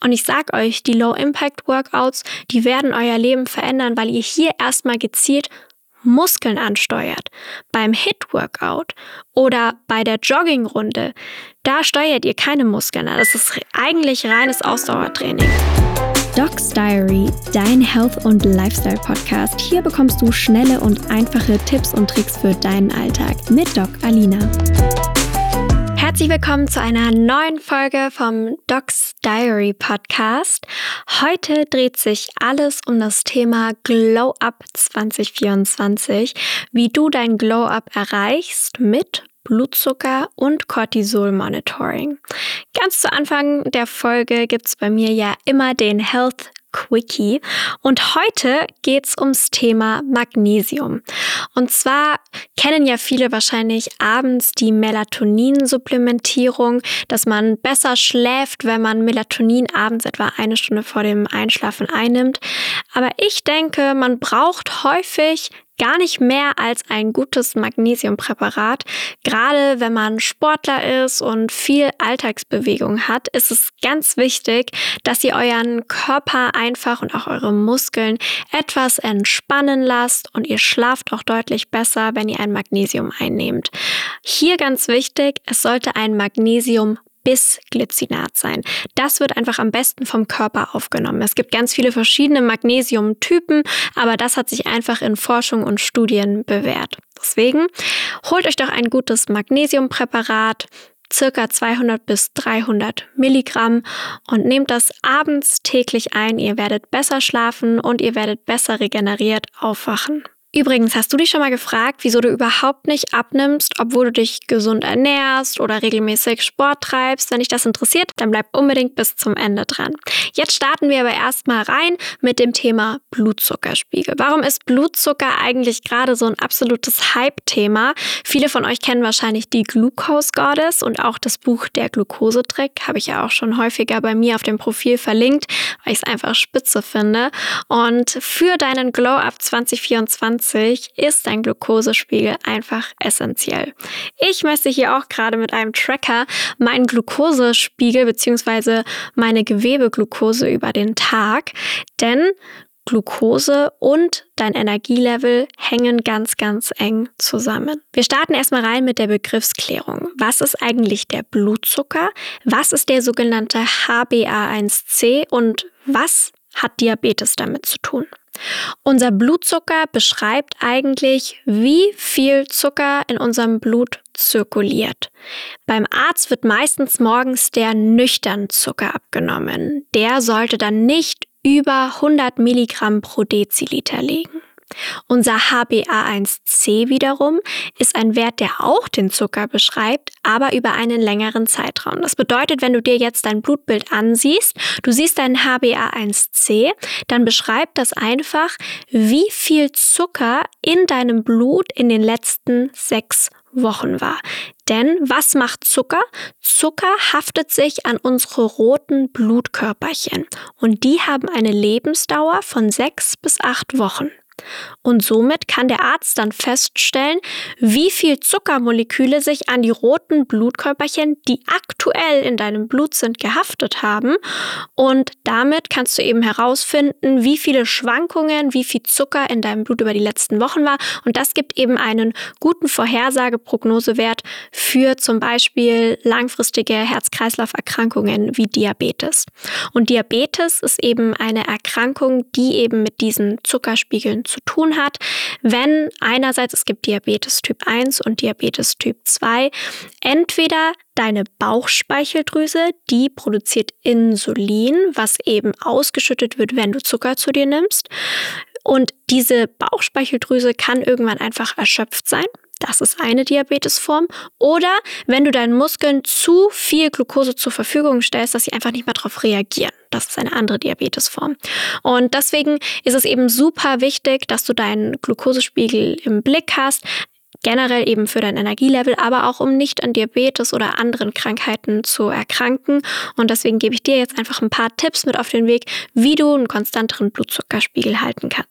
Und ich sag euch, die Low-Impact-Workouts, die werden euer Leben verändern, weil ihr hier erstmal gezielt Muskeln ansteuert. Beim HIIT-Workout oder bei der Joggingrunde, da steuert ihr keine Muskeln an. Das ist eigentlich reines Ausdauertraining. Doc's Diary, dein Health- und Lifestyle-Podcast. Hier bekommst du schnelle und einfache Tipps und Tricks für deinen Alltag mit Doc Alina. Herzlich willkommen zu einer neuen Folge vom Doc's Diary Podcast. Heute dreht sich alles um das Thema Glow Up 2024, wie du dein Glow Up erreichst mit Blutzucker und Cortisol-Monitoring. Ganz zu Anfang der Folge gibt es bei mir ja immer den Health Quickie und heute geht es ums Thema Magnesium. Und zwar kennen ja viele wahrscheinlich abends die Melatonin-Supplementierung, dass man besser schläft, wenn man Melatonin abends etwa 1 Stunde vor dem Einschlafen einnimmt. Aber ich denke, man braucht häufig gar nicht mehr als ein gutes Magnesiumpräparat. Gerade wenn man Sportler ist und viel Alltagsbewegung hat, ist es ganz wichtig, dass ihr euren Körper einfach und auch eure Muskeln etwas entspannen lasst und ihr schlaft auch deutlich besser, wenn ihr ein Magnesium einnehmt. Hier ganz wichtig, es sollte ein Magnesium-Bisglycinat sein. Das wird einfach am besten vom Körper aufgenommen. Es gibt ganz viele verschiedene Magnesiumtypen, aber das hat sich einfach in Forschung und Studien bewährt. Deswegen holt euch doch ein gutes Magnesiumpräparat, circa 200 bis 300 Milligramm und nehmt das abends täglich ein. Ihr werdet besser schlafen und ihr werdet besser regeneriert aufwachen. Übrigens, hast du dich schon mal gefragt, wieso du überhaupt nicht abnimmst, obwohl du dich gesund ernährst oder regelmäßig Sport treibst? Wenn dich das interessiert, dann bleib unbedingt bis zum Ende dran. Jetzt starten wir aber erstmal rein mit dem Thema Blutzuckerspiegel. Warum ist Blutzucker eigentlich gerade so ein absolutes Hype-Thema? Viele von euch kennen wahrscheinlich die Glucose Goddess und auch das Buch Der Glukosetrick. Habe ich ja auch schon häufiger bei mir auf dem Profil verlinkt, weil ich es einfach spitze finde. Und für deinen Glow-Up 2024 ist dein Glukosespiegel einfach essentiell. Ich messe hier auch gerade mit einem Tracker meinen Glukosespiegel bzw. meine Gewebeglucose über den Tag, denn Glucose und dein Energielevel hängen ganz, ganz eng zusammen. Wir starten erstmal rein mit der Begriffsklärung. Was ist eigentlich der Blutzucker? Was ist der sogenannte HbA1c und was hat Diabetes damit zu tun? Unser Blutzucker beschreibt eigentlich, wie viel Zucker in unserem Blut zirkuliert. Beim Arzt wird meistens morgens der nüchterne Zucker abgenommen. Der sollte dann nicht über 100 Milligramm pro Deziliter liegen. Unser HbA1c wiederum ist ein Wert, der auch den Zucker beschreibt, aber über einen längeren Zeitraum. Das bedeutet, wenn du dir jetzt dein Blutbild ansiehst, du siehst deinen HbA1c, dann beschreibt das einfach, wie viel Zucker in deinem Blut in den letzten 6 Wochen war. Denn was macht Zucker? Zucker haftet sich an unsere roten Blutkörperchen und die haben eine Lebensdauer von 6 bis 8 Wochen. Und somit kann der Arzt dann feststellen, wie viel Zuckermoleküle sich an die roten Blutkörperchen, die aktuell in deinem Blut sind, gehaftet haben. Und damit kannst du eben herausfinden, wie viele Schwankungen, wie viel Zucker in deinem Blut über die letzten Wochen war. Und das gibt eben einen guten Vorhersageprognosewert für zum Beispiel langfristige Herz-Kreislauf-Erkrankungen wie Diabetes. Und Diabetes ist eben eine Erkrankung, die eben mit diesen Zuckerspiegeln zu tun hat, wenn einerseits es gibt Diabetes Typ 1 und Diabetes Typ 2, entweder deine Bauchspeicheldrüse, die produziert Insulin, was eben ausgeschüttet wird, wenn du Zucker zu dir nimmst. Und diese Bauchspeicheldrüse kann irgendwann einfach erschöpft sein. Das ist eine Diabetesform. Oder wenn du deinen Muskeln zu viel Glucose zur Verfügung stellst, dass sie einfach nicht mehr darauf reagieren. Das ist eine andere Diabetesform. Und deswegen ist es eben super wichtig, dass du deinen Glukosespiegel im Blick hast. Generell eben für dein Energielevel, aber auch um nicht an Diabetes oder anderen Krankheiten zu erkranken. Und deswegen gebe ich dir jetzt einfach ein paar Tipps mit auf den Weg, wie du einen konstanteren Blutzuckerspiegel halten kannst.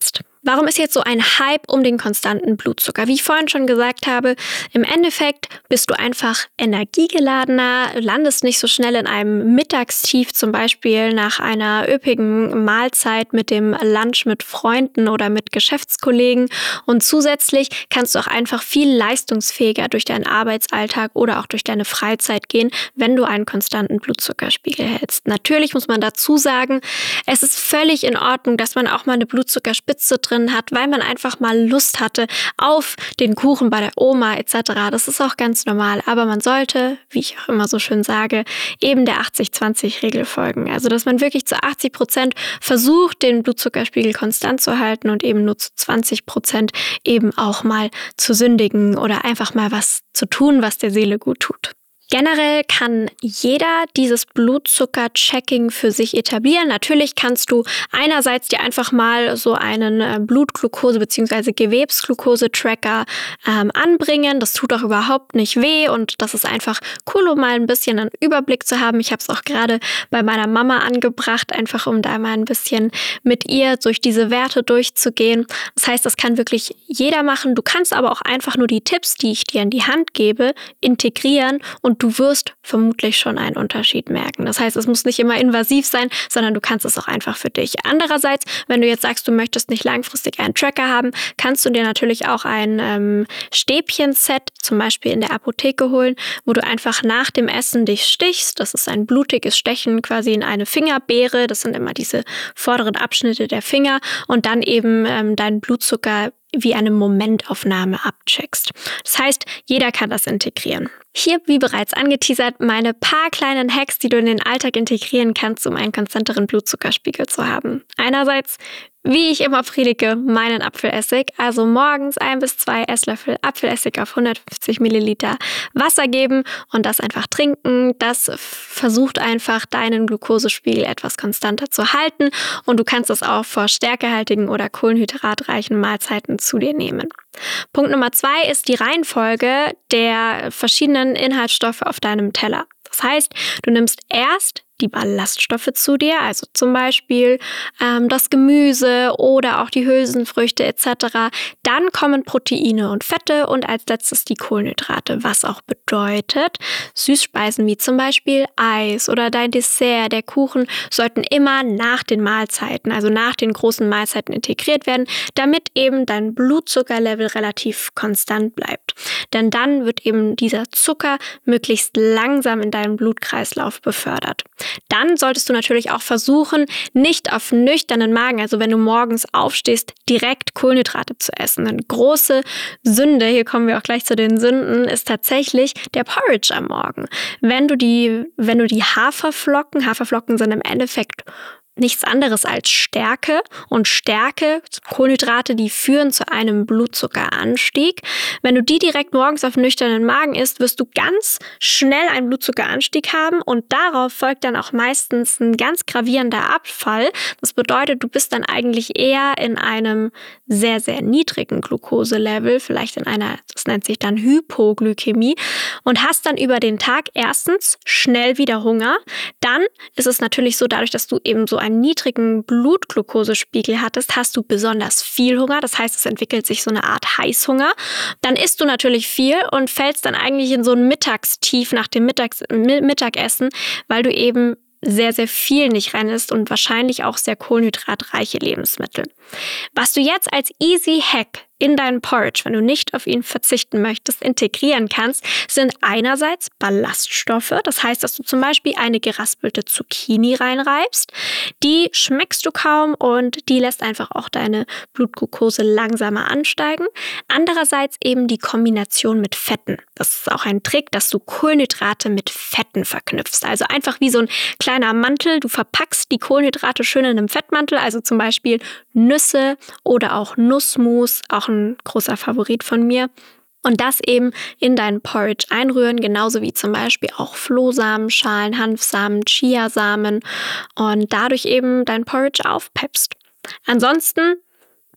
Warum ist jetzt so ein Hype um den konstanten Blutzucker? Wie ich vorhin schon gesagt habe, im Endeffekt bist du einfach energiegeladener, landest nicht so schnell in einem Mittagstief, zum Beispiel nach einer üppigen Mahlzeit mit dem Lunch mit Freunden oder mit Geschäftskollegen. Und zusätzlich kannst du auch einfach viel leistungsfähiger durch deinen Arbeitsalltag oder auch durch deine Freizeit gehen, wenn du einen konstanten Blutzuckerspiegel hältst. Natürlich muss man dazu sagen, es ist völlig in Ordnung, dass man auch mal eine Blutzuckerspitze drin hat, weil man einfach mal Lust hatte auf den Kuchen bei der Oma etc. Das ist auch ganz normal, aber man sollte, wie ich auch immer so schön sage, eben der 80-20-Regel folgen. Also, dass man wirklich zu 80% versucht, den Blutzuckerspiegel konstant zu halten und eben nur zu 20% eben auch mal zu sündigen oder einfach mal was zu tun, was der Seele gut tut. Generell kann jeder dieses Blutzucker-Checking für sich etablieren. Natürlich kannst du einerseits dir einfach mal so einen Blutglucose- bzw. Gewebsglucose-Tracker anbringen. Das tut auch überhaupt nicht weh und das ist einfach cool, um mal ein bisschen einen Überblick zu haben. Ich habe es auch gerade bei meiner Mama angebracht, einfach um da mal ein bisschen mit ihr durch diese Werte durchzugehen. Das heißt, das kann wirklich jeder machen. Du kannst aber auch einfach nur die Tipps, die ich dir in die Hand gebe, integrieren und du wirst vermutlich schon einen Unterschied merken. Das heißt, es muss nicht immer invasiv sein, sondern du kannst es auch einfach für dich. Andererseits, wenn du jetzt sagst, du möchtest nicht langfristig einen Tracker haben, kannst du dir natürlich auch ein Stäbchen-Set zum Beispiel in der Apotheke holen, wo du einfach nach dem Essen dich stichst. Das ist ein blutiges Stechen quasi in eine Fingerbeere. Das sind immer diese vorderen Abschnitte der Finger und dann eben deinen Blutzucker wie eine Momentaufnahme abcheckst. Das heißt, jeder kann das integrieren. Hier, wie bereits angeteasert, meine paar kleinen Hacks, die du in den Alltag integrieren kannst, um einen konstanteren Blutzuckerspiegel zu haben. Einerseits, wie ich immer predige, meinen Apfelessig. Also morgens 1 bis 2 Esslöffel Apfelessig auf 150 Milliliter Wasser geben und das einfach trinken. Das versucht einfach, deinen Glukosespiegel etwas konstanter zu halten und du kannst es auch vor stärkehaltigen oder kohlenhydratreichen Mahlzeiten zu dir nehmen. Punkt Nummer 2 ist die Reihenfolge der verschiedenen Inhaltsstoffe auf deinem Teller. Das heißt, du nimmst erst die Ballaststoffe zu dir, also zum Beispiel das Gemüse oder auch die Hülsenfrüchte etc. Dann kommen Proteine und Fette und als letztes die Kohlenhydrate, was auch bedeutet, Süßspeisen wie zum Beispiel Eis oder dein Dessert, der Kuchen, sollten immer nach den Mahlzeiten, also nach den großen Mahlzeiten integriert werden, damit eben dein Blutzuckerlevel relativ konstant bleibt. Denn dann wird eben dieser Zucker möglichst langsam in deinem Blutkreislauf befördert. Dann solltest du natürlich auch versuchen, nicht auf nüchternen Magen, also wenn du morgens aufstehst, direkt Kohlenhydrate zu essen. Eine große Sünde, hier kommen wir auch gleich zu den Sünden, ist tatsächlich der Porridge am Morgen. Wenn du die Haferflocken sind im Endeffekt nichts anderes als Stärke und Stärke, Kohlenhydrate, die führen zu einem Blutzuckeranstieg. Wenn du die direkt morgens auf nüchternen Magen isst, wirst du ganz schnell einen Blutzuckeranstieg haben und darauf folgt dann auch meistens ein ganz gravierender Abfall. Das bedeutet, du bist dann eigentlich eher in einem sehr, sehr niedrigen Glukoselevel, vielleicht in einer, das nennt sich dann Hypoglykämie und hast dann über den Tag erstens schnell wieder Hunger. Dann ist es natürlich so, dadurch, dass du eben so einen niedrigen Blutglukosespiegel hattest, hast du besonders viel Hunger. Das heißt, es entwickelt sich so eine Art Heißhunger. Dann isst du natürlich viel und fällst dann eigentlich in so ein Mittagstief nach dem Mittagessen, weil du eben sehr, sehr viel nicht rein isst und wahrscheinlich auch sehr kohlenhydratreiche Lebensmittel. Was du jetzt als Easy Hack in deinen Porridge, wenn du nicht auf ihn verzichten möchtest, integrieren kannst, sind einerseits Ballaststoffe. Das heißt, dass du zum Beispiel eine geraspelte Zucchini reinreibst. Die schmeckst du kaum und die lässt einfach auch deine Blutglucose langsamer ansteigen. Andererseits eben die Kombination mit Fetten. Das ist auch ein Trick, dass du Kohlenhydrate mit Fetten verknüpfst. Also einfach wie so ein kleiner Mantel. Du verpackst die Kohlenhydrate schön in einem Fettmantel, also zum Beispiel Nüsse oder auch Nussmus, auch ein großer Favorit von mir. Und das eben in deinen Porridge einrühren, genauso wie zum Beispiel auch Flohsamenschalen, Hanfsamen, Chiasamen und dadurch eben dein Porridge aufpeppst. Ansonsten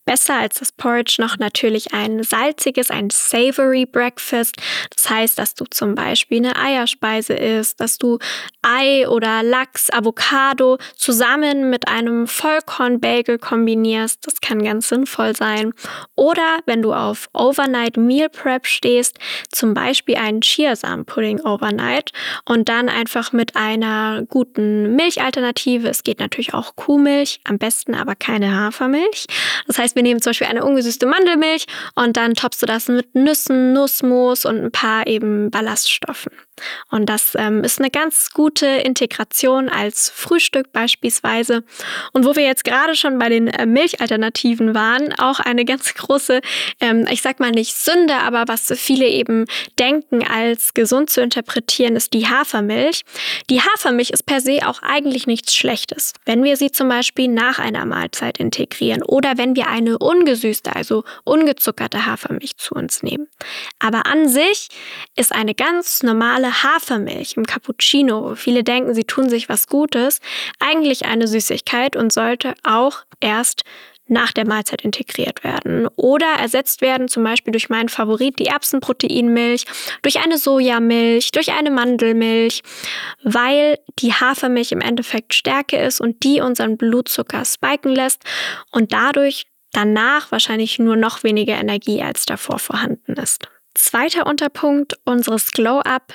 Besser als das Porridge noch natürlich ein salziges, ein savory Breakfast. Das heißt, dass du zum Beispiel eine Eierspeise isst, dass du Ei oder Lachs, Avocado zusammen mit einem Vollkorn-Bagel kombinierst. Das kann ganz sinnvoll sein. Oder wenn du auf Overnight Meal Prep stehst, zum Beispiel einen Chiasamen-Pudding overnight und dann einfach mit einer guten Milchalternative. Es geht natürlich auch Kuhmilch, am besten aber keine Hafermilch. Das heißt, wir nehmen zum Beispiel eine ungesüßte Mandelmilch und dann toppst du das mit Nüssen, Nussmus und ein paar eben Ballaststoffen. Und das ist eine ganz gute Integration als Frühstück beispielsweise. Und wo wir jetzt gerade schon bei den Milchalternativen waren, auch eine ganz große, ich sag mal nicht Sünde, aber was viele eben denken als gesund zu interpretieren, ist die Hafermilch. Die Hafermilch ist per se auch eigentlich nichts Schlechtes, wenn wir sie zum Beispiel nach einer Mahlzeit integrieren oder wenn wir eine ungesüßte, also ungezuckerte Hafermilch zu uns nehmen. Aber an sich ist eine ganz normale Hafermilch im Cappuccino, viele denken, sie tun sich was Gutes, eigentlich eine Süßigkeit und sollte auch erst nach der Mahlzeit integriert werden oder ersetzt werden, zum Beispiel durch meinen Favorit, die Erbsenproteinmilch, durch eine Sojamilch, durch eine Mandelmilch, weil die Hafermilch im Endeffekt Stärke ist und die unseren Blutzucker spiken lässt und dadurch danach wahrscheinlich nur noch weniger Energie als davor vorhanden ist. Zweiter Unterpunkt unseres Glow-Up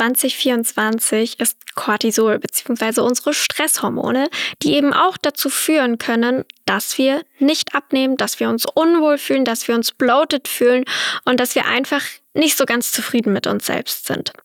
2024 ist Cortisol bzw. unsere Stresshormone, die eben auch dazu führen können, dass wir nicht abnehmen, dass wir uns unwohl fühlen, dass wir uns bloated fühlen und dass wir einfach nicht so ganz zufrieden mit uns selbst sind.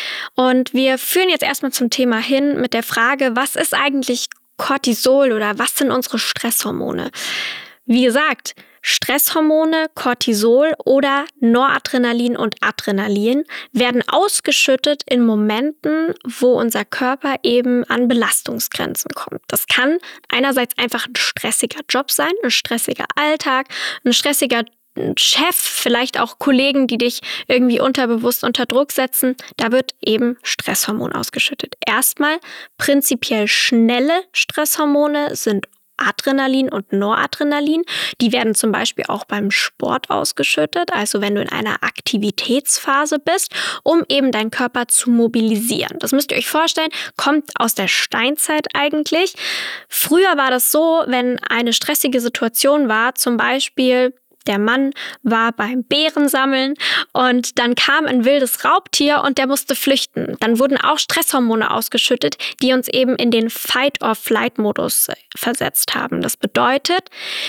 Und wir führen jetzt erstmal zum Thema hin mit der Frage, was ist eigentlich Cortisol oder was sind unsere Stresshormone? Wie gesagt, Stresshormone, Cortisol oder Noradrenalin und Adrenalin werden ausgeschüttet in Momenten, wo unser Körper eben an Belastungsgrenzen kommt. Das kann einerseits einfach ein stressiger Job sein, ein stressiger Alltag, ein stressiger Chef, vielleicht auch Kollegen, die dich irgendwie unterbewusst unter Druck setzen. Da wird eben Stresshormon ausgeschüttet. Erstmal prinzipiell schnelle Stresshormone sind Adrenalin und Noradrenalin. Die werden zum Beispiel auch beim Sport ausgeschüttet, also wenn du in einer Aktivitätsphase bist, um eben deinen Körper zu mobilisieren. Das müsst ihr euch vorstellen, kommt aus der Steinzeit eigentlich. Früher war das so, wenn eine stressige Situation war, zum Beispiel der Mann war beim Beerensammeln und dann kam ein wildes Raubtier und der musste flüchten. Dann wurden auch Stresshormone ausgeschüttet, die uns eben in den Fight-or-Flight-Modus versetzt haben. Das bedeutet,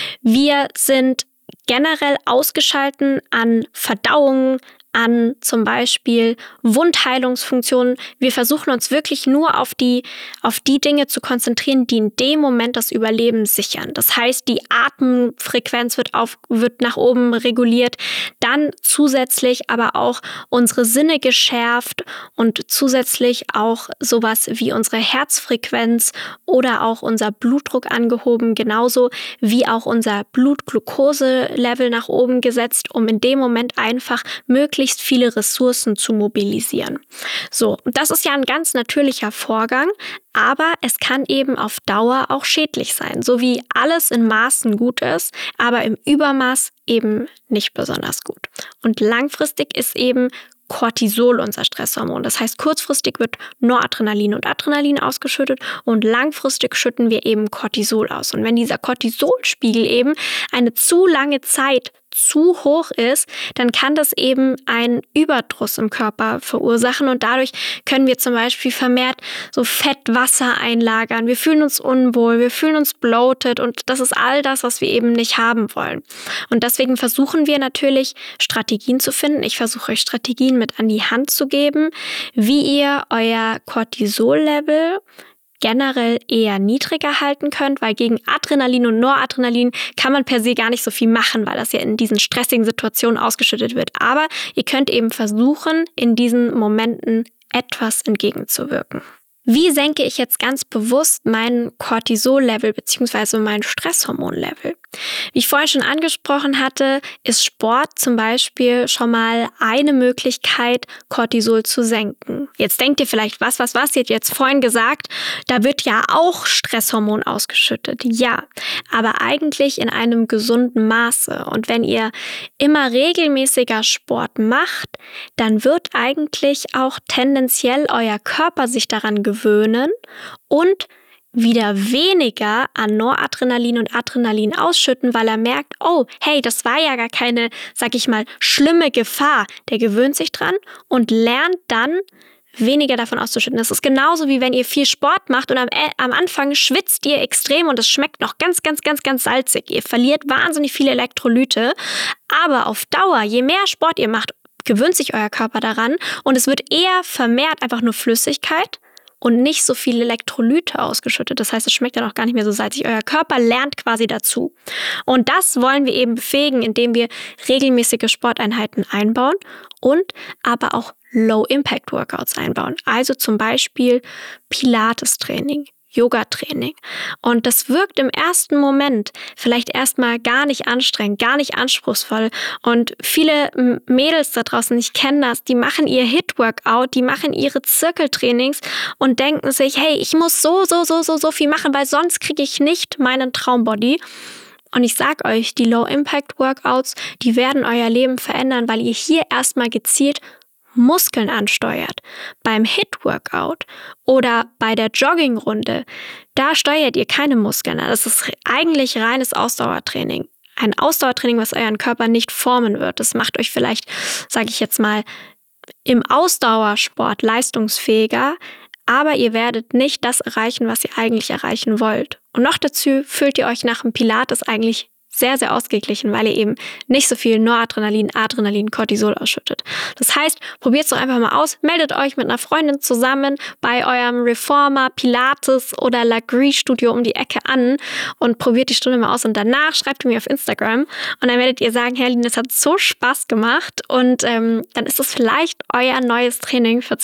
wir sind generell ausgeschalten an Verdauung, an zum Beispiel Wundheilungsfunktionen. Wir versuchen uns wirklich nur auf die Dinge zu konzentrieren, die in dem Moment das Überleben sichern. Das heißt, die Atemfrequenz wird nach oben reguliert, dann zusätzlich aber auch unsere Sinne geschärft und zusätzlich auch sowas wie unsere Herzfrequenz oder auch unser Blutdruck angehoben, genauso wie auch unser Blutglucose-Level nach oben gesetzt, um in dem Moment einfach möglichst viele Ressourcen zu mobilisieren. So, das ist ja ein ganz natürlicher Vorgang, aber es kann eben auf Dauer auch schädlich sein, so wie alles in Maßen gut ist, aber im Übermaß eben nicht besonders gut. Und langfristig ist eben Cortisol unser Stresshormon. Das heißt, kurzfristig wird Noradrenalin und Adrenalin ausgeschüttet und langfristig schütten wir eben Cortisol aus. Und wenn dieser Cortisolspiegel eben eine zu lange Zeit zu hoch ist, dann kann das eben einen Überdruss im Körper verursachen und dadurch können wir zum Beispiel vermehrt so Fettwasser einlagern. Wir fühlen uns unwohl, wir fühlen uns bloated und das ist all das, was wir eben nicht haben wollen. Und deswegen versuchen wir natürlich Strategien zu finden. Ich versuche euch Strategien mit an die Hand zu geben, wie ihr euer Cortisol-Level generell eher niedriger halten könnt, weil gegen Adrenalin und Noradrenalin kann man per se gar nicht so viel machen, weil das ja in diesen stressigen Situationen ausgeschüttet wird. Aber ihr könnt eben versuchen, in diesen Momenten etwas entgegenzuwirken. Wie senke ich jetzt ganz bewusst mein Cortisol-Level bzw. mein Stresshormon-Level? Wie ich vorhin schon angesprochen hatte, ist Sport zum Beispiel schon mal eine Möglichkeit, Cortisol zu senken. Jetzt denkt ihr vielleicht, was, ihr habt jetzt vorhin gesagt, da wird ja auch Stresshormon ausgeschüttet. Ja, aber eigentlich in einem gesunden Maße. Und wenn ihr immer regelmäßiger Sport macht, dann wird eigentlich auch tendenziell euer Körper sich daran gewöhnen und wieder weniger an Noradrenalin und Adrenalin ausschütten, weil er merkt, oh, hey, das war ja gar keine, sag ich mal, schlimme Gefahr. Der gewöhnt sich dran und lernt dann, weniger davon auszuschütten. Das ist genauso wie wenn ihr viel Sport macht und am Anfang schwitzt ihr extrem und es schmeckt noch ganz salzig. Ihr verliert wahnsinnig viele Elektrolyte, aber auf Dauer, je mehr Sport ihr macht, gewöhnt sich euer Körper daran und es wird eher vermehrt einfach nur Flüssigkeit und nicht so viele Elektrolyte ausgeschüttet. Das heißt, es schmeckt dann auch gar nicht mehr so salzig. Euer Körper lernt quasi dazu. Und das wollen wir eben befähigen, indem wir regelmäßige Sporteinheiten einbauen und aber auch Low-Impact-Workouts einbauen. Also zum Beispiel Pilates-Training, Yoga-Training. Und das wirkt im ersten Moment vielleicht erstmal gar nicht anstrengend, gar nicht anspruchsvoll. Und viele Mädels da draußen, ich kenne das, die machen ihr HIIT-Workout, die machen ihre Zirkeltrainings und denken sich, hey, ich muss so viel machen, weil sonst kriege ich nicht meinen Traumbody. Und ich sag euch, die Low-Impact-Workouts, die werden euer Leben verändern, weil ihr hier erstmal gezielt Muskeln ansteuert. Beim HIIT-Workout oder bei der Joggingrunde, da steuert ihr keine Muskeln an. Das ist eigentlich reines Ausdauertraining. Ein Ausdauertraining, was euren Körper nicht formen wird. Das macht euch vielleicht, sage ich jetzt mal, im Ausdauersport leistungsfähiger, aber ihr werdet nicht das erreichen, was ihr eigentlich erreichen wollt. Und noch dazu fühlt ihr euch nach dem Pilates eigentlich sehr, sehr ausgeglichen, weil ihr eben nicht so viel Noradrenalin, Adrenalin, Cortisol ausschüttet. Das heißt, probiert es doch einfach mal aus, meldet euch mit einer Freundin zusammen bei eurem Reformer, Pilates oder Lagree-Studio um die Ecke an und probiert die Stunde mal aus und danach schreibt ihr mir auf Instagram und dann werdet ihr sagen, Herrlin, das hat so Spaß gemacht und dann ist das vielleicht euer neues Training für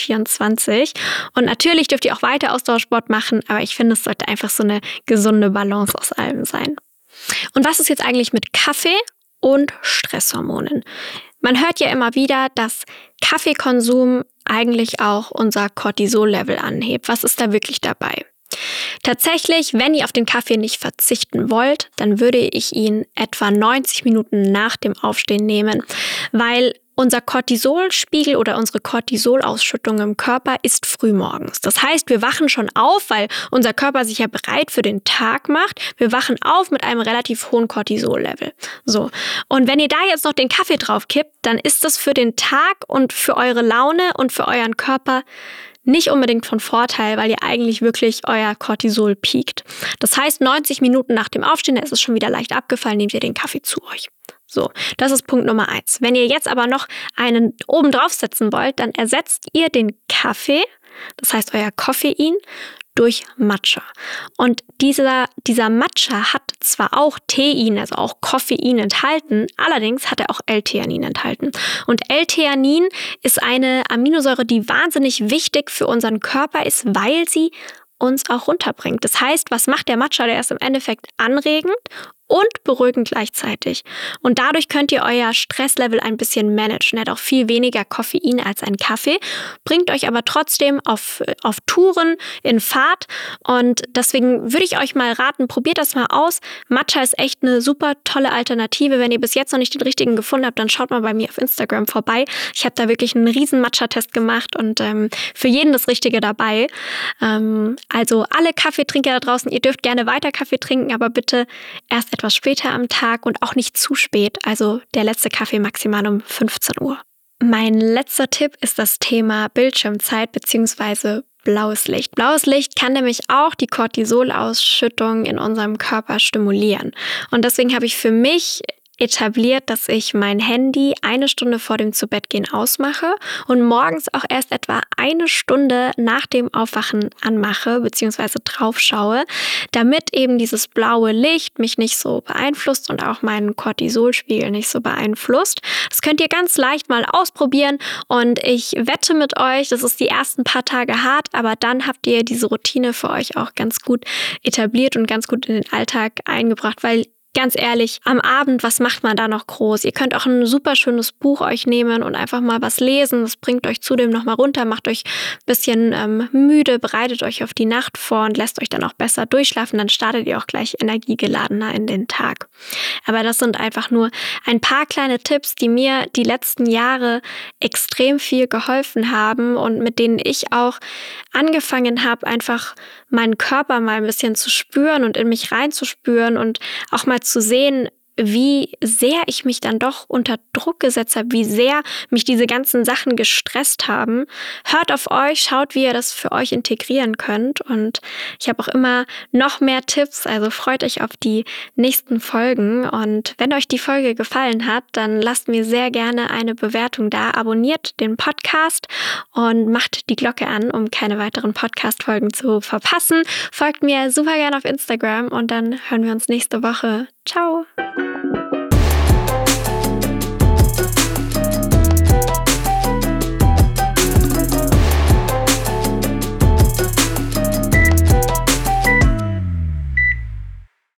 2024 und natürlich dürft ihr auch weiter Ausdauersport machen, aber ich finde, es sollte einfach so eine gesunde Balance aus allem sein. Und was ist jetzt eigentlich mit Kaffee und Stresshormonen? Man hört ja immer wieder, dass Kaffeekonsum eigentlich auch unser Cortisol-Level anhebt. Was ist da wirklich dabei? Tatsächlich, wenn ihr auf den Kaffee nicht verzichten wollt, dann würde ich ihn etwa 90 Minuten nach dem Aufstehen nehmen, weil unser Cortisolspiegel oder unsere Cortisolausschüttung im Körper ist frühmorgens. Das heißt, wir wachen schon auf, weil unser Körper sich ja bereit für den Tag macht. Wir wachen auf mit einem relativ hohen Cortisol-Level. So. Und wenn ihr da jetzt noch den Kaffee drauf kippt, dann ist das für den Tag und für eure Laune und für euren Körper nicht unbedingt von Vorteil, weil ihr eigentlich wirklich euer Cortisol piekt. Das heißt, 90 Minuten nach dem Aufstehen, da ist es schon wieder leicht abgefallen, nehmt ihr den Kaffee zu euch. So, das ist Punkt Nummer 1. Wenn ihr jetzt aber noch einen oben drauf setzen wollt, dann ersetzt ihr den Kaffee, das heißt euer Koffein, durch Matcha. Und dieser Matcha hat zwar auch Tein, also auch Koffein enthalten, allerdings hat er auch L-Theanin enthalten. Und L-Theanin ist eine Aminosäure, die wahnsinnig wichtig für unseren Körper ist, weil sie uns auch runterbringt. Das heißt, was macht der Matcha? Der ist im Endeffekt anregend und beruhigend gleichzeitig. Und dadurch könnt ihr euer Stresslevel ein bisschen managen. Er hat auch viel weniger Koffein als ein Kaffee, bringt euch aber trotzdem auf Touren, in Fahrt. Und deswegen würde ich euch mal raten, probiert das mal aus. Matcha ist echt eine super tolle Alternative. Wenn ihr bis jetzt noch nicht den richtigen gefunden habt, dann schaut mal bei mir auf Instagram vorbei. Ich habe da wirklich einen riesen Matcha-Test gemacht und für jeden das Richtige dabei. Also alle Kaffeetrinker da draußen, ihr dürft gerne weiter Kaffee trinken, aber bitte erst etwas später am Tag und auch nicht zu spät, also der letzte Kaffee maximal um 15 Uhr. Mein letzter Tipp ist das Thema Bildschirmzeit bzw. blaues Licht. Blaues Licht kann nämlich auch die Cortisolausschüttung in unserem Körper stimulieren. Und deswegen habe ich für mich etabliert, dass ich mein Handy 1 Stunde vor dem Zubettgehen ausmache und morgens auch erst etwa 1 Stunde nach dem Aufwachen anmache bzw. drauf schaue, damit eben dieses blaue Licht mich nicht so beeinflusst und auch meinen Cortisolspiegel nicht so beeinflusst. Das könnt ihr ganz leicht mal ausprobieren und ich wette mit euch, das ist die ersten paar Tage hart, aber dann habt ihr diese Routine für euch auch ganz gut etabliert und ganz gut in den Alltag eingebracht, weil ganz ehrlich, am Abend, was macht man da noch groß? Ihr könnt auch ein super schönes Buch euch nehmen und einfach mal was lesen. Das bringt euch zudem nochmal runter, macht euch ein bisschen müde, bereitet euch auf die Nacht vor und lässt euch dann auch besser durchschlafen. Dann startet ihr auch gleich energiegeladener in den Tag. Aber das sind einfach nur ein paar kleine Tipps, die mir die letzten Jahre extrem viel geholfen haben und mit denen ich auch angefangen habe, einfach meinen Körper mal ein bisschen zu spüren und in mich reinzuspüren und auch mal zu sehen, wie sehr ich mich dann doch unter Druck gesetzt habe, wie sehr mich diese ganzen Sachen gestresst haben. Hört auf euch, schaut, wie ihr das für euch integrieren könnt. Und ich habe auch immer noch mehr Tipps, also freut euch auf die nächsten Folgen. Und wenn euch die Folge gefallen hat, dann lasst mir sehr gerne eine Bewertung da, abonniert den Podcast und macht die Glocke an, um keine weiteren Podcast-Folgen zu verpassen. Folgt mir super gerne auf Instagram und dann hören wir uns nächste Woche. Ciao!